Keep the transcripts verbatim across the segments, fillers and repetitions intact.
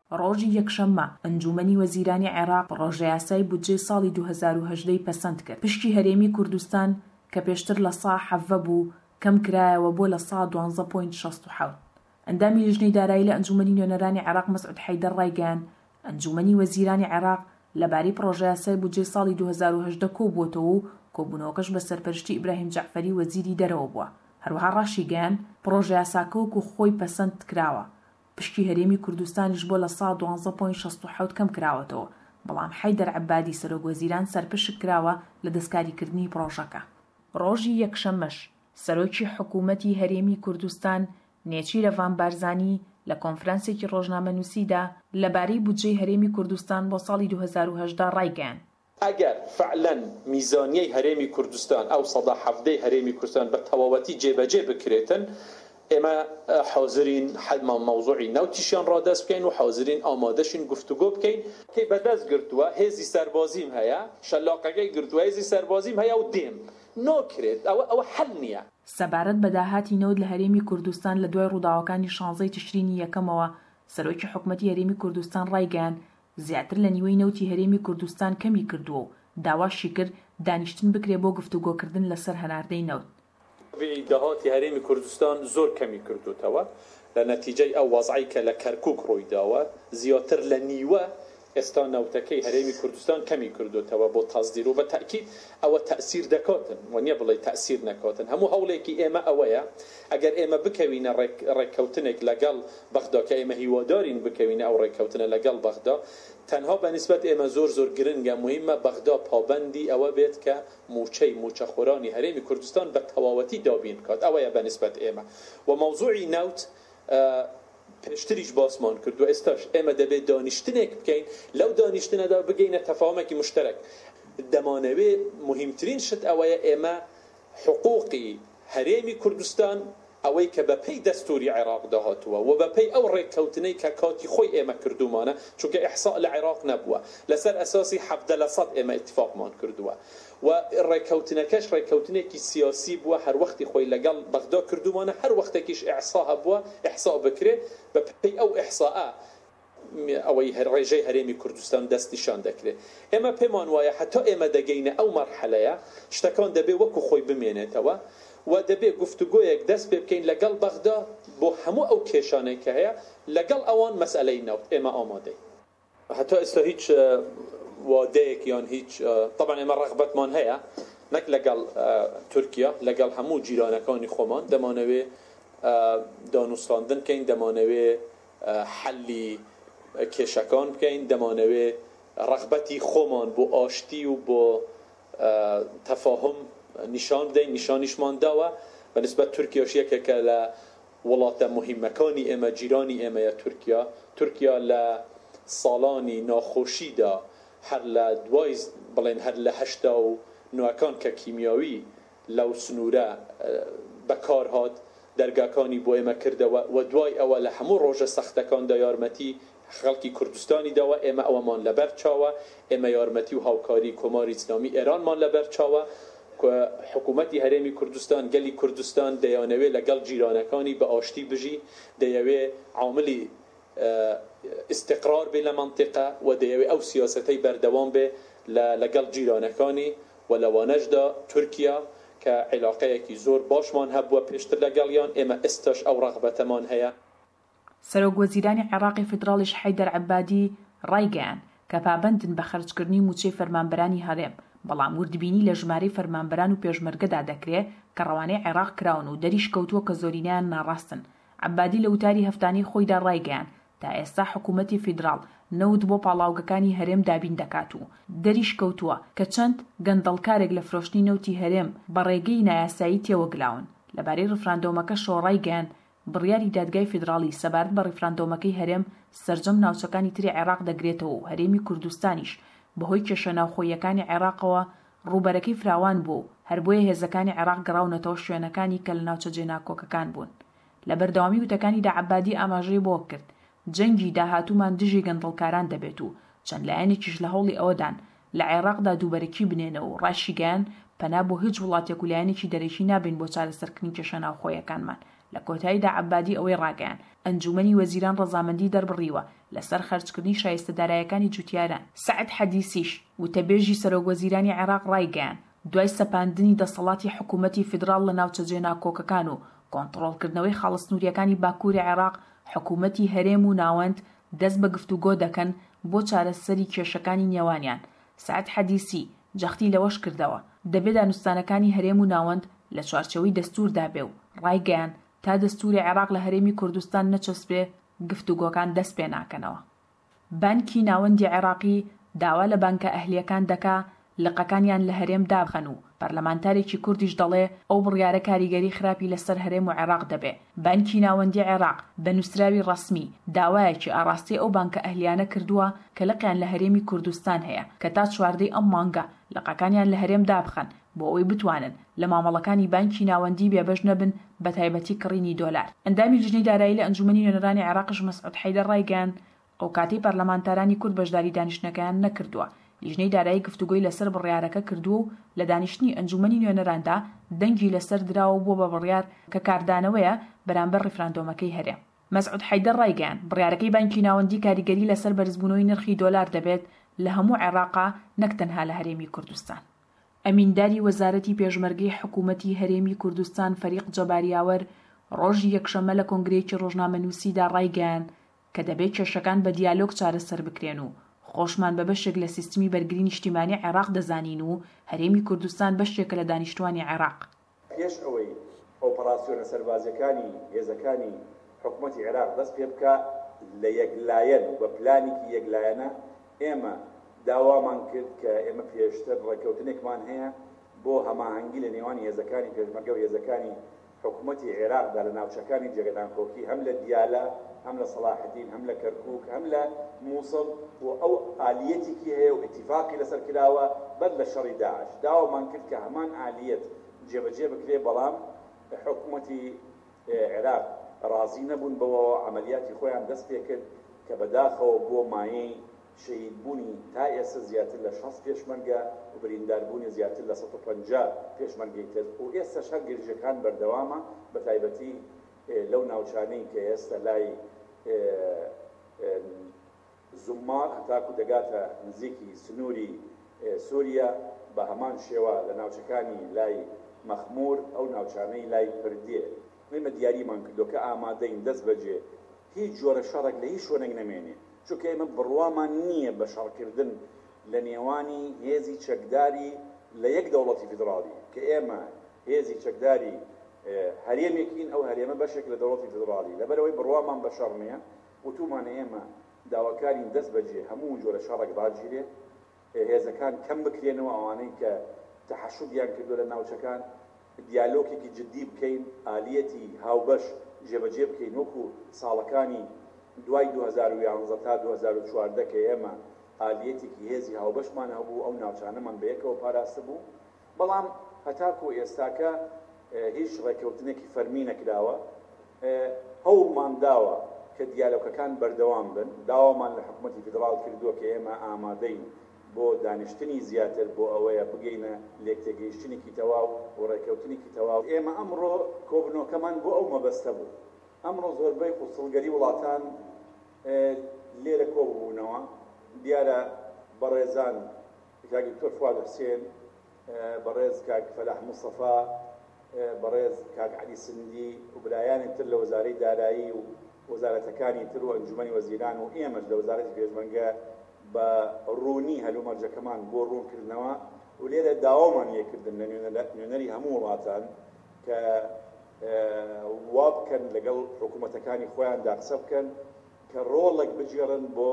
ڕۆژی یەکشەممە ئەنجومەنی وەزیرانی عێراق ڕۆژە یاسای بودجەی ساڵی دوو هەزار و هەژدە پەسەند کرد. پشتی هەرێمی کوردستان کە پێشتر لە سا حەڤە بوو کەم کرایەوە بۆ لە سا دوانزە پۆینت شەست و حەوت. ئەندامی لژنەی دارایی لە ئەنجومەنی نوێنەرانی عێراق مەسعود حەیدەر ڕایگەیاند ئەنجومەنی وەزیرانی عێراق لەبارەی پڕۆژە یاسای بودجەی ساڵی دوو هەزار و هەژدە کۆبووەتەوە و کۆبوونەوەکەش بە سەرپەرشتی ئیبراهیم جەعفەری وەزیری دەرەوە بووە. هەروەها ڕاشی گەیاند پڕۆژە یاساکە وەکو خۆی پەسەند کراوە، پشتی هەرێمی کوردستانیش بۆ لە سا دوانزە پۆینت شەست و حەوت کەم کراوەتەوە، بەڵام حەیدەر عەبادی سەرۆک وەزیران سەرپشک کراوە لە دەستکاریکردنی پڕۆژەکە. ڕۆژی یەکشەممەش سەرۆکی حکوومەتی هەرێمی کوردستان نێچیرە ڤان بارزانی لە کۆنفرانسێکی ڕۆژنامەنووسیدا لەبارەی بودجەی هەرێمی کوردستان بۆ ساڵی دوو هەزار و هەژدە ڕایگەیاند ئەگەر فعلەن میزانیەی هەرێمی کوردستان ئەو سەدا حەڤدەی هەرێمی کوردستان بە تەواوەتی جێبەجێ بکرێتن، ئێمە حاضرین حەدما مەوزوعی ناوتیشیان ڕادەست بکەین و حاضرین ئامادەشین گفتوگۆ بکەین. کەی بەدەست گرتووە هێزی سەربازیم هەیە، شەلاقەکەی گرتووە هێزی سەربازیم هەیە و دێم ناکرێت، ئەوە ئەوە حەل نییە. سەبارەت بە داهاتی نەوت لە هەرێمی کوردستان لە دوای ڕووداوەکانی شانزەی تشرینی یەکەمەوە سەرۆکی حکوومەتی هەرێمی کوردستان ڕایگەیاند زیاتر لە نیوەی نەوتی هەرێمی کوردستان کەمی کردووە و داواشی کرد دانیشتن بکرێ بۆ گفتوگۆکردن لەسەر هەناردەی نەوت. داهاتی هەرێمی کوردستان زۆر کەمی کردوتەوە لە نەتیجەی ئەو وەزعی کە لە کەرکووک ڕوویداوە، زیاتر لە نیوە ئێستا نەوتەکەی هەرێمی کوردستان کەمی کردوتەوە بۆ تازدیر و بە تاکید ئەوە تەسیر دەکاتن و نییە بڵێ تەسیر نەکاتن. هەموو هەوڵێکی ئێمە ئەوەیە ئەگەر ئێمە بکەوینە ڕێککەوتنێک لەگەڵ بەغدا کە ئێمە هیوادارین بکەوینە ئەو ڕێککەوتنە لەگەڵ بەغدا، تەنها بەنسبەت ئێمە زۆر زۆر گرنگە مهمە بەغدا پابەندی ئەوە بێت کە موچەی موچەخۆرانی هەرێمی کوردستان بە تەواوەتی دابین بکات. ئەوەیە بەنسبەت ئێمە و مەوزوعی ناوت پێشتریش باسمان کردو. ئێستاش ئێمە دەبێت دانیشتنێک بکەین، لەو دانیشتنەدا بگەینە تەفاهمێکی مشترک. دەمانەوێ مهمترین شت ئەوەیە ئێمە حقوقی هەرێمی کوردستان ئەوەی کە بەپێی دەستوری عێراق داهاتووە و بەپێی ئەو ڕێککەوتنەی کە کاتی خۆی ئێمە کردومانە، چونکە ئیحساء لە عێراق نەبووە، لەسەر ئەساسی حەڤدە لە سەد ئێمە ئیتفاقمان کردووە و ڕێککەوتنەکەش ڕێککەوتنێکی سیاسی بووە، هەر وەختی خۆی لەگەڵ بەغدا کردومانە، هەر وەختێکیش ئیحساء هەبووە ئیحساء بکرێ بەپێی ئەو ئیحساءە ئەوەی ڕێژەی هەرێمی کوردستان دەستنیشان دەکرێت. ئێمە پێمان وایە حتا ئێمە دەگەینە ئەو مەرحەلەیە شتەکان دەبێ وەکو خۆی بمێنێتەوە و دەبێت گفتوگۆیەک دەست پێ بکەین لەگەڵ بەغدا بۆ هەموو ئەو کێشانەی کە هەیە لەگەڵ ئەوان مەسئلەی نەوت ئێمە ئامادەی. هەتا ئێستا هیچ وادەیەک یان هیچ طبعا ئێمە ڕەغبەتمان هەیە نەک لەگەڵ تورکیا، لەگەڵ هەموو جیرانەکانی خۆمان دەمانەوێ دانوستاندن بکەین، دەمانەوێ حەلی کێشەکان بکەین، دەمانەوێ ڕەغبەتی خۆمان بۆ ئاشتی و بۆ تەفاهم نیشان بدەین، نیشانیشمان داوە. بەنسبەت تورکیاش یەکێکە لە وڵاتە مهمەکانی ئێمە، جیرانی ئێمەیە تورکیا. تورکیا لە ساڵانی ناخۆشیدا هەر لە دوای بڵێن هەر لە هەشتا و نوەکان کە کیمیاوی لەو سنوورە بەکارهات دەرگاکانی بۆ ئێمە کردەوە و دوای ئەوە لە هەموو ڕۆژە سەختەکاندا یارمەتی خەڵکی کوردستانی داوە. ئێمە ئەوەمان لەبەر چاوە، ئێمە یارمەتی و هاوکاری کۆماری ئیسلامی ئێرانمان لەبەر چاوە. حکوومەتی هەرێمی کوردستان گەلی کوردستان دەیانەوێت لەگەڵ جیرانەکانی بە ئاشتی بژی، دەیەوێت عاملی استقرار بێ لە منطقە و دەیەوێت ئەو سیاسەتەی بەردەوام بێ لەگەڵ جیرانەکانی و لەوانەشدا تورکیا کە عێلاقەیەکی زۆر باشمان هەبووە پێشتر لەگەڵیان، ئێمە ئێستاش ئەو ڕەغبەتەمان هەیە. سەرۆک وەزیرانی عێراقی فیدراڵیش حەیدەر عەبادی ڕایگەیاند کە پابەندن بە خەرجکردنی موچەی فەرمانبەرانی هەرێم، بەڵام وردبینی لە ژمارەی فەرمانبەران و پێشمەرگەدا دەکرێت کە ڕەوانەی عێراق کراون و دەریش کەوتووە کە زۆرینیان ناڕاستن. عەبادی لە وتاری هەفتانەی خۆیدا ڕایگەیاند تا ئێستا حکوومەتی فیدراڵ نەوت بۆ پاڵاوگەکانی هەرێم دابین دەکات و دەریش کەوتووە کە چەند گەندەڵکارێک لە فرۆشتنی نەوتی هەرێم بە ڕێگەی نایاسایی تێوەگلاون. لەبارەی ڕفراندۆمەکە شۆڕایگەیاند بڕیاری دادگای فیدراڵی سەبارەت بە ڕیفراندۆمەکەی هەرێم سەرجەم ناوچەکانی تری عێراق دەگرێتەوە و هەرێمی کوردستانیش بەهۆی کێشە ناوخۆیەکانی عێراقەوە ڕوبەرەکەی فراوان بوو، هەر بۆیە هێزەکانی عێراق گەڕاونەتەوە شوێنەکانی کە لە ناوچە جێناکۆکەکان بوون. لە بەردەوامی وتەکانیدا عەبادی ئاماژەی بۆ کرد جەنگی داهاتوومان دژی گەندەڵکاران دەبێت و چەند لایەنێکیش لە هەوڵی ئەوەدان لە عێراقدا دووبەرەکی بنێنەوە و ڕاشیگەیان پەنا بۆ هیچ وڵاتێک و لایەنێکی دەرەکی نابین بۆ چارەسەرکردنی کێشە ناوخۆیەکانمان. لە کۆتاییدا عەبادی ئەوەی ڕاگەیان ئەنجومەنی وەزیران ڕەزامەندی دەربڕیوە لەسەر خەرجکردنی شایستەدارایەکانی جوتیاران. سەعد حەدیسیش وتەبێژی سەرۆکوەزیرانی عێراق ڕایگەیان دوای سەپاندنی دەسەڵاتی حکوومەتی فیدراڵ لە ناوچە جێناکۆکەکان و کۆنتڕۆڵکردنەوەی خاڵستنووریەکانی باکووری عێراق، حکوومەتی هەرێم و ناوەند دەست بە گفتوگۆ دەکەن بۆ چارەسەری کێشەکانی نێوانیان. سەعد حەدیسی جەختی لەوەش کردەوە دەبێت دانوستانەکانی هەرێم و ناوەند لە چوارچەوەی دەستووردا بێ و ڕایگەیان تا دەستوری عێراق لە هەرێمی کوردستان نەچەسبێ گفتوگۆکان دەست پێ ناکەنەوە. بانکی ناوەندی عێراقی داوا لە بانکە ئەهلیەکان دەکا لقەکانیان لە هەرێم دابخەن و پەرلەمانتارێکی کوردیش دەڵێ ئەو بڕیارە کاریگەری خراپی لەسەر هەرێم و عێراق دەبێ. بانکی ناوەندی عێراق بە نووسراوی ڕەسمی داوایەکی ئاڕاستی ئەو بانکە ئەهلیانە کردووە کە لقیان لە هەرێمی کوردستان هەیە کە تا چواردەی ئەم مانگە لقەکانیان لە هەرێم دابخەن بۆ ئەوەی بتوانن لە مامەڵەکانی بانکی ناوەندی بێبەش نەبن بە تایبەتی کڕینی دۆلار. ئەندامی لیژنەی دارایی لە ئەنجومەنی نوێنەرانی عێراقش مەسعود حەیدەر ڕایگەیان ئەو کاتەی پەرلەمانتارانی کورد بەشداری دانیشتنەکەیان نەکردووە. لیژنەی دارایی گفتوگۆی لەسەر بڕیارەکە کردووە و لە دانیشتنی ئەنجومەنی نوێنەراندا دەنگی لەسەر دراوە بۆ بە بڕیار کە کاردانەوەیە بەرامبەر ڕیفراندۆمەکەی هەرێم. مەسعود حەیدەر ڕایگەیان بڕیارەکەی بانکی ناوەندی کاریگەری لەسەر بەرزبوونەوەی نرخی دۆلار دەبێت لە هەموو عێراقا نەک تەنها لە هەرێمی کوردستان. ئەمینداری وەزارەتی پێشمەرگەی حکوومەتی هەرێمی کوردستان فەریق جەباریاوەر ڕۆژی یەکشەمە لە کۆنگرەیەکی ڕۆژنامەنووسیدا ڕایگەیان کە دەبێت کێشەکان بە دیالۆگ چارەسەر بکرێن و خۆشمان بە بەشێک لە سیستمی بەرگری نیشتیمانی عێراق دەزانین و هەرێمی کوردستان بەشێکە لە دانیشتوانی عێراق. پێش ئەوەی ئۆپەراسیۆنە سەربازەکانی هێزەکانی حکوومەتی عێراق دەست پێ بکە لە یەکلایەن و بە پلانێکی یەکلایەنە ئێمە داوامان کرد کە ئێمە پێشتر ڕێکەوتنێکمان هەیە بۆ هەماهەنگی لە نێوانی هێزەکانی پێشمەرگە و هێزەکانی حکوومەتی عێراقدا لە ناوچەکانی جێگەدانکۆکی هەم لە دیالە هەم لە سەلاحدین هەم لە کەرکووک هەم لە مووسڵ و ئەو ئالیەتێکی هەیە و ئیتیفاقی لەسەر کراوە بەر لە شەڕی داعش داوامان کرد کە هەمان ئالیەت جێبەجێ بکرێ بەڵام حکوومەتی عێراق ڕازی نەبوون بەوە عملیاتی خۆیان دەست پێ کرد کە بەداخەوە بۆ مایەی شەهیدبوونی تا ئێستا زیاتر لە شەست پێشمەرگە و برینداربوونی زیاتر لە سەد و پەنجا پێشمەرگەی تر و ئێستا شەر گرژەکان بەردەوامە بە تایبەتی لەو ناوچانەی کە ئێستا لای زومار هەتاکو دەگاتە نزیکی سنووری سووریا بە هەمان شێوە لە ناوچەکانی لای مەخمور ئەو ناوچانەی لای پردێ ئێمە دیاریمان کردو کە ئامادەین دەست بەجێ هیچ جۆرە شەڕێک لە هیچ شوێنێک نەمێنێ چونکە ئێمە بڕوامان نییە بە شەڕکردن لە نێوانی هێزی چەکداری لە یەک دەوڵەتی فیدراڵی کە ئێمە هێزی چەکداری هەرێمێکین ئەو هەرێمە بەشێک لە دەوڵەتی فیدراڵی لەبەرەوەی بڕوامان بە شەڕ نییە وتومانە ئێمە داواکارین دەست بەجێ هەموو جۆرە شەڕێک باگیرێ هێزەکان کەم بکرێنەوە ئەوانەی کە تەحەشودیان کردو لە ناوچەکان دیالۆگێکی جدی بکەین ئالیەتی هاوبەش جێبەجێ بکەین وەکو ساڵەکانی دوای دو هەزار و یانزە تا دو هەزار و چواردە کە ئێمە ئالیەتێکی هێزی هاوبەشمان هەبوو ئەو ناوچانەمان بەیەکەوە پاراستە بوو بەڵام هەتاکو ئێستاکە هیچ ڕێکەوتنێکی فەرمی نەکراوە هەوڵمان داوە کە دیالۆگەکان بەردەوام بن داوامان لە حکوومەتی فیدراڵ کردووە کە ئێمە ئامادەین بۆ دانیشتنی زیاتر بۆ ئەوەیە بگەینە لێکتێگەیشتنێکی تەواو و ڕێکەوتنێکی تەواو ئێمە ئەمڕۆ کۆبنەوەکەمان بۆ ئەو مەبەستە بوو ئەمڕۆ زۆربەی قوسڵگەری وڵاتان لێرە کۆبوونەوە دیارە بەڕێزان کاک دکتۆر فواد حوسێن بەڕێز کاک فەلاح موستەفا بەڕێز کاک عەلی سندی و برایانی تر لە وەزارەی دارایی و وەزارەتەکانی تر و ئەنجومەنی وەزیران و ئێمەش لە وەزارەتی پێشمەرگە بە ڕوونی هەلومەرجەکەمان بۆ ڕوونکردنەوە و لێرە داوامان لێکردن لە نوێنەری هەموو وڵاتان کە وا بکەن لەگەڵ حکوومەتەکانی خۆیاندا قسە بکەن کە ڕۆڵێک بجێڕن بۆ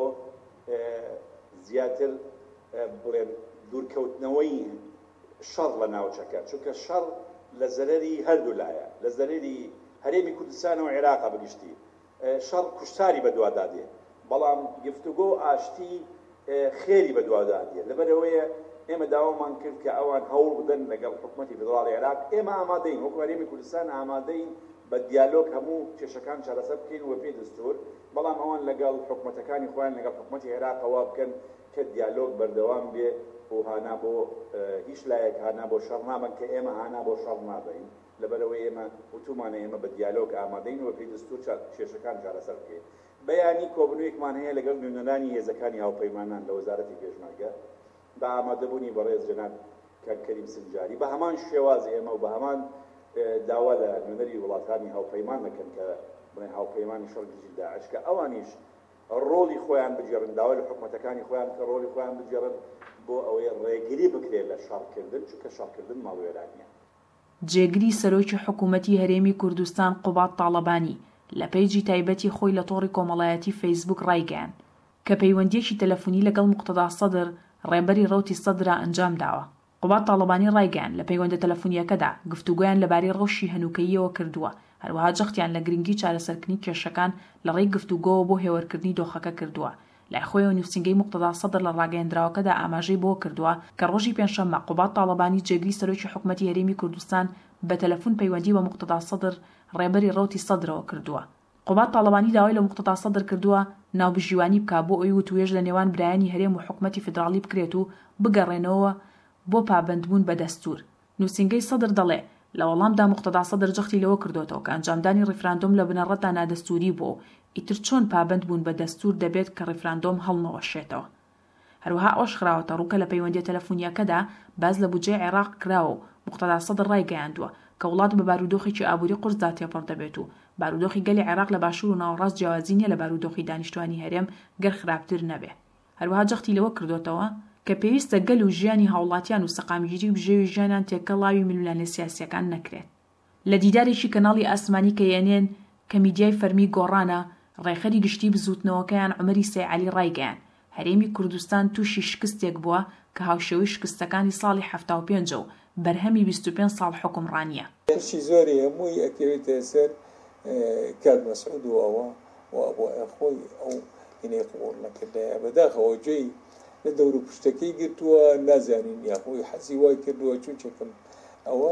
زیاتر بڵێن دوورکەوتنەوەی شەڕ لە ناوچەکە چونکە شەڕ لە زەرەری هەردوو لایە لە زەرەری هەرێمی کوردستان و عێراقا بەگشتی شەڕ کوشتاری بەدوادادێ بەڵام گفتوگۆ ئاشتی خێری بەدوادادێ لەبەرەوەیە ئێمە داوامان کرد کە ئەوان هەوڵ بدەن لەگەڵ حکوومەتی فیدراڵی عێراق ئێمە ئامادەین وەکو هەرێمی کوردستان ئامادەین بە دیالۆگ هەموو کێشەکان چارەسەر بکەین وە پێی دەستور بەڵام ئەوان لەگەڵ حکوومەتەکانی خۆیان لەگەڵ حکوومەتی عێراق وا بکەن کە دیالۆگ بەردەوام بێ و هانا بۆ هیچ لایەک هانا بۆ شەڕ نابن کە ئێمە هانا بۆ شەڕ نابین لەبەرەوەی ئێمە وتومانە ئێمە بە دیالۆگ ئامادەینەوە پێی دەستور کێشەکان چارەسەر بکەین. بەیانی کۆبنوویەکمان هەیە لەگەڵ نوێنەرانی هێزەکانی هاوپەیمانان لە وەزارەتی پێشمەرگە بە ئامادەبوونی بەڕێز جەناب کەریم سنجاری بە هەمان شێواز ئێمە و بە هەمان داوا لە نوێنەری وڵاتانی هاوپەیمان دەکەن کە بڵێن هاوپەیمانی شەڕگیری داعش کە ئەوانیش ڕۆڵی خۆیان بجێڕن داوا لە حکوومەتەکانی خۆیان کە ڕۆڵی خۆیان بجێڕن بۆ ئەوەی ڕێگری بکرێت لە شەڕکردن چونکە شەڕکردن ماڵوێرانیە. جێگری سەرۆکی حکوومەتی هەرێمی کوردستان قوبات تاڵەبانی لە پەیجی تایبەتی خۆی لە تۆڕی کۆمەڵایەتی فەیسبوک ڕایگەیاند کە پەیوەندیەکی تەلەفۆنی لەگەڵ موقتەدا سەدر ڕێبەری ڕەوتی سەدرا ئەنجام داوە. قوبات تاڵەبانی ڕایگەیاند لە پەیوەندە تەلەفۆنیەکەدا گفتوگویان لەبارەی ڕەوشی هەنووکەییەوە کردووە، هەروەها جەختیان لە گرنگی چارەسەرکردنی کێشەکان لە ڕێی گفتوگۆوە بۆ هێوەرکردنی دۆخەکە کردووە. لای خۆیەوە نووسینگەی موقتەدا سەدر لە ڕاگەیەندراوەکەدا ئاماژەی بۆ کردووە کە ڕۆژی پێنجشەممە قوبات تاڵەبانی جێگری سەرۆکی حکوومەتی هەرێمی کوردستان بە تەلەفۆن پەیوەندی بە موقتەدا سەدر ڕێبەری ڕەوتی سەدرەوە کردووە. قوبات تاڵەبانی داوای لە موقتەدا سەدر کردووە ناوبژیوانی بکا بۆ ئەوی وتوێژ لە نێوان برایانی هەرێم و حکوومەتی فدراڵی بکرێت و بگەڕێنەوە بۆ پابندبوون بە دەستور. نووسینگەی سەدر دەڵێ لە وەڵامدا موقتەدا سەدر جەختی لەوە کردوێتەوە کە ئەنجامدانی ڕیفراندۆم لە بنەڕەتدا نادەستوری بوو، ئیتر چۆن پابند بوون بە دەستور دەبێت کە ڕیفراندۆم هەڵنەوەشێتەوە. هەروەها ئەوش خراوەتە ڕووکە لە پەیوەندی تەلەفۆنیەکەدا باز لە بودجەی عێراق کراوە و موقتەدا سەدر ڕایگەیاندووە کە وڵات بە بارودۆخێکی ئابووری قورسدا تێپەڕ دەبێت و بارودۆخی گەلی عێراق لە باشوور و ناوەڕاست جیاوازی نییە لە بارودۆخی دانیشتوانی هەرێم گەر خراپتر نەبێ. هەروەها جەختی لەوە کردوێتەوە کە پێویستە گەل و ژیانی هاوڵاتیان و سەقامگیری و بژێوی ژیانیان تێکەڵاوی ململانە سیاسیەکان نەکرێت. لە دیدارێکی کەناڵی ئاسمانی کە یێنێن کە میدیای فەرمی گۆڕانە ڕێخەری گشتی بزوتنەوەکەیان عومەری سەیعەلی ڕایگەیاند هەرێمی کوردستان تووشی شکستێک بووە کە هاوشێوەی شکستەکانی ساڵی هەفتە و پێنج و بەرهەمی بیست و پێنج ساڵ حکومڕانیە. هەرچی زۆری هەمووی ئەکەوێتە سەر کات مەسعود و ئەوە و بۆ خۆی ئەو هینەی قوڵ نەکردایە بەداخەوە گوێی لە دەور و پشتەکەی گرتووە نازانین یاخۆی حەزی وای کردووە چونچەکەم ئەوە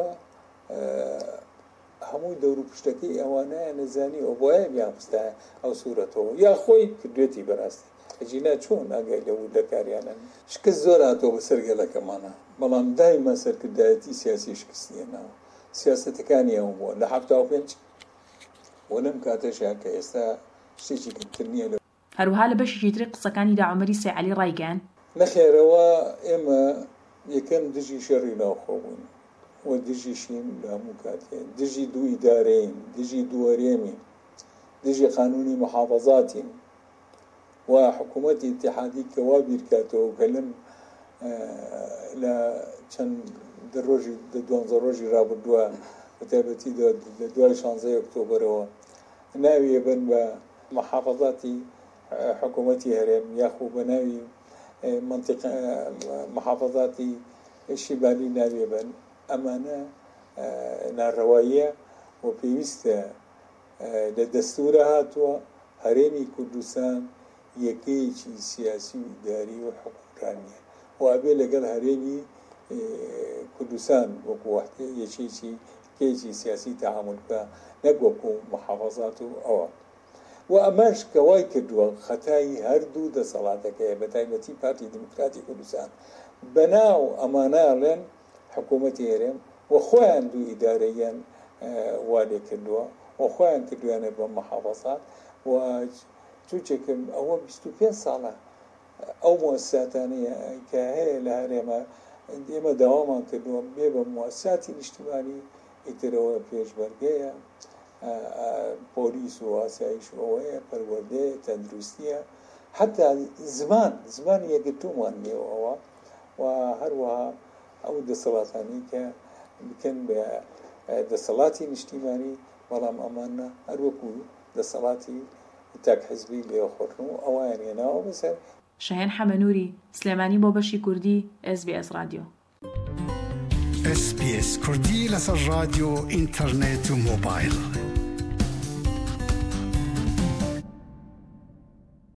هەمووی دەور و پشتەکەی ئەوانەیە نەزانی ئەو بۆیە بیانخستە ئەو سوورەتەوە یا خۆی کردوێتی بەڕاستی ئەجینا چۆن ئاگای لەو دەکاریانە شکست زۆر هاتۆ بە سەرگەلەکەمانە بەڵام دایما سەرکردایەتی سیاسی شکستیەنەوە سیاسەتەکانی ئەو بووە لە هەفتە و پێنج و لەم کاتەشیان کە ئێستا شتێکی کردنیە. هەروها لە بەشێکی تری قسەکانیدا عومەری سەیعەلی ڕایگەیاند نەخێرەوە ئێمە یەکەم دژی شەڕی ناوخۆ بووین و دژیشین لە هەموو کاتێ دژی دوو ئیدارەین دژی دووەرێمین دژی قانونی محافەزاتین و حکوومەتی ئیتیحادی کەوا بیرکاتەوە کە لەم لە چەند ڕۆژی دوانزە ڕۆژی ڕابردووە بەتایبەتی لە دوای شانزەی ئۆکتۆبرەوە ناویە بن بە محافەزاتی حکوومەتی هەرێم یاخۆ بە ناوی منطقە محافەزاتی شیبانی ناویە بن ئەمانە ناڕەواییە و پێویستە لە دەستورە هاتووە هەرێمی کوردستان یەکەیەکی سیاسی و ئیداری و حکومڕانیە و ئەبێ لەگەڵ هەرێمی کوردستان وەکو وەحدە یەکێکی کێکی سیاسی تەعامل بکە نەک وەکو محافەزات و ئەوە و ئەمەش کە وای کردووە خەتای هەردوو دەسەڵاتەکەیە بەتایبەتی پارتی دموکراتی کوردستان بەناو ئەمانەڵێن حکوومەتی هەرێم و خۆیان دوو ئیدارەیان وا لێ کردووە و خۆیان کردویانە بە محافەزات و چوچێکم ئەوە بیست و پێنج ساڵە ئەو مؤسساتانەیە کە هەیە لە هەرێمە ئێمە داوامان کردووە بێ بە مؤسساتی نیشتیمانی ئیترەوە پێشبەرگەیە پۆلیس و ئاسایش ئەوەیە پەروەردەیە تەندروستیە حتا زمان زمانی یەکگرتوومان نێوەوە و هەروەها ئەو دەسەڵاتانی کە بکەن بە دەسەڵاتی نیشتیمانی بەڵام ئەمانە هەروەکو دەسەڵاتی تاک حزبی لێخۆڕن و ئەویان هێناوە بەسەر. شاهێن حەمەنووری سلێمانی بۆ بەشی کوردی ئێس بی ئێس رادیۆ. ئێس بی ئێس کوردی لەسەر رادیۆ ئینتەرنێت و مۆبایل.